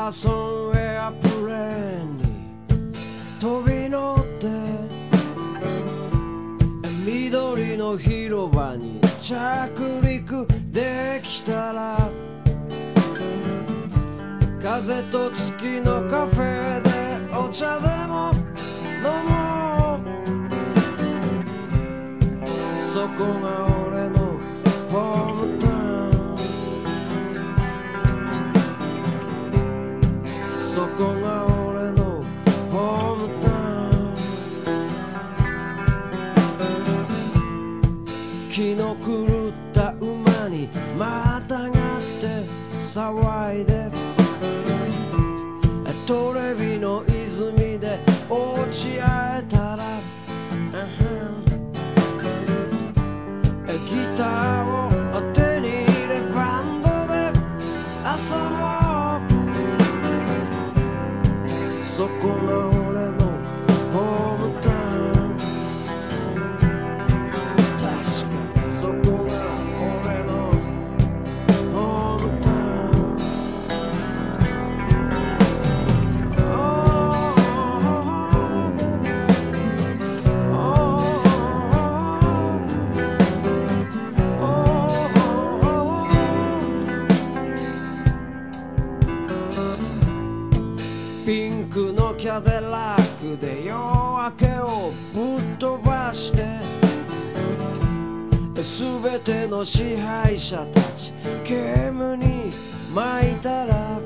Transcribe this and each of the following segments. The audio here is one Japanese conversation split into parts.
パーソンエアプレーンに飛び乗って緑の広場に着陸できたら風と月のカフェでお茶でも飲もう。そこが俺のホームタウン、そこが俺のホームタウン。気の狂った馬にまたがって騒いでトレビの泉で落ち合えたらギターを手に入れバンドで遊ぼう。そこが俺のホームタウン、確かにそこが俺のホームタウン。ピンクのキャデラックで夜明けをぶっ飛ばして全ての支配者たちゲームに巻いたら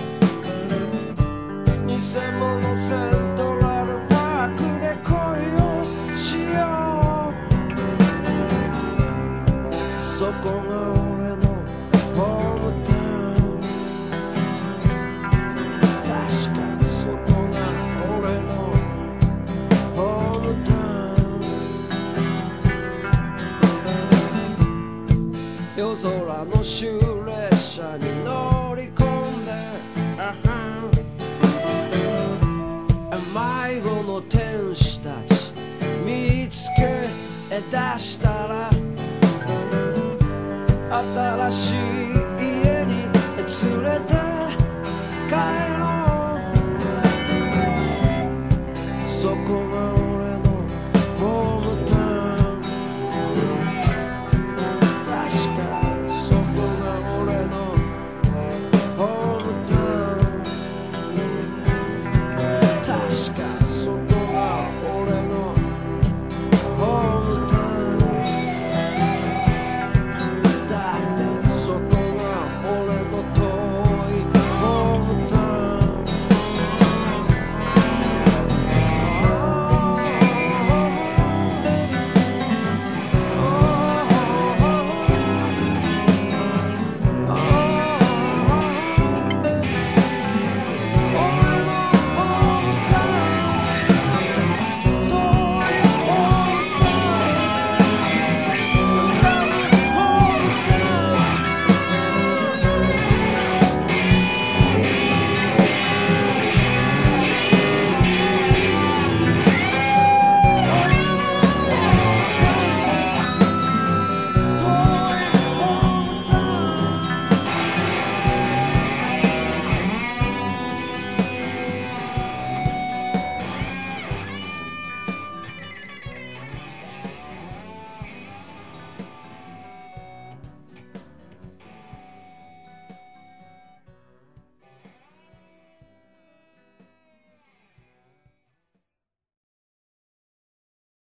偽物セントラルパークで恋をしよう。そこが俺のホームタウン、確かにそこが俺のホームタウン。夜空の終列車に乗り込んで迷子の天使たち見つけ出したら新しい家に連れて帰ろう。そこ